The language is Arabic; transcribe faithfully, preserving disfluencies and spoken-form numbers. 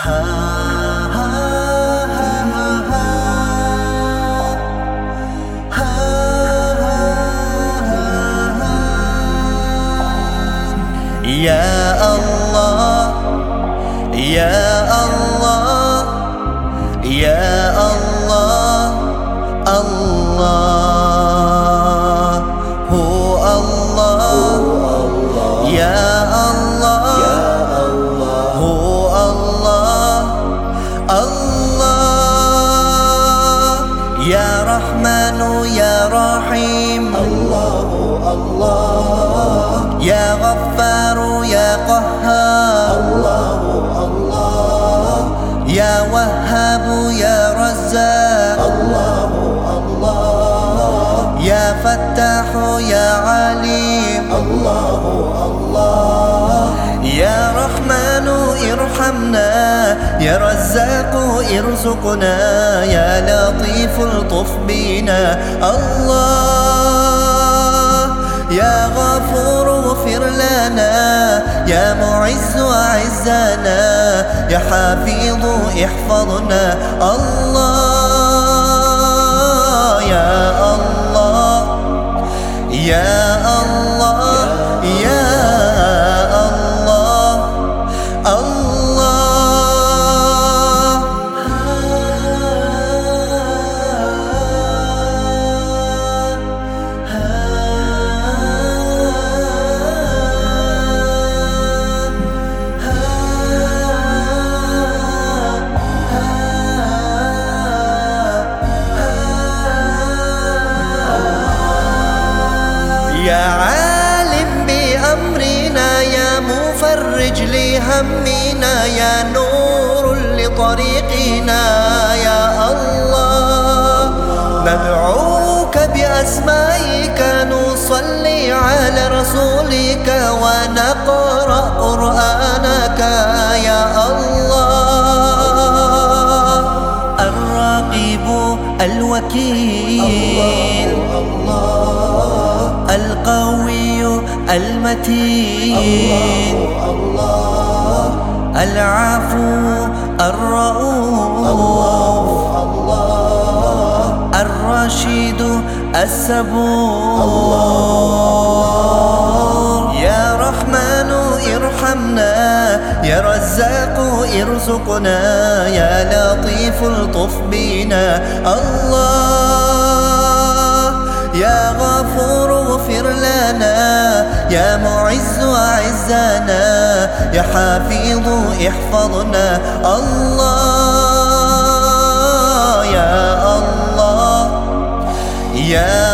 Ya Allah, Ya Allah, Ya Allah, Allahu Allah, Ya Allah, Hu Allah, Allah, Ya Rahmanu Ya Rahim, Allahu Allah, Ya Ghaffaru Ya Qahhar, Allahu Allah, Ya Wahhabu Ya Razzaq, Allahu Allah, Ya Fattahu Ya Alim, Allahu Allah, Ya Rahmanu irhamna, Ya Razzaqu irzuqna, Ya Latifu ltuf bina. Allah, Ya Ghafuru ighfir lana, Ya Mu'izzu a'izzana, Ya Hafizu ihfazna. Allah, Ya Allah, Ya Allah, Ya Allah, Allah. يا عالم بأمرنا، يا مفرج لهمنا، يا نور لطريقنا، يا الله ندعوك بأسمائك، نصلي على رسولك ونقرأ قرآنك. يا الله الرقيب الوكيل، القوي المتين، العفو الرؤوف، الرشيد الصبور. يا رحمن ارحمنا، يا رزاق ارزقنا، يا لطيف الطف بنا. الله، يا غفور اغفر لنا، يا معز اعزنا، يا حفيظ احفظنا. الله، يا الله، يا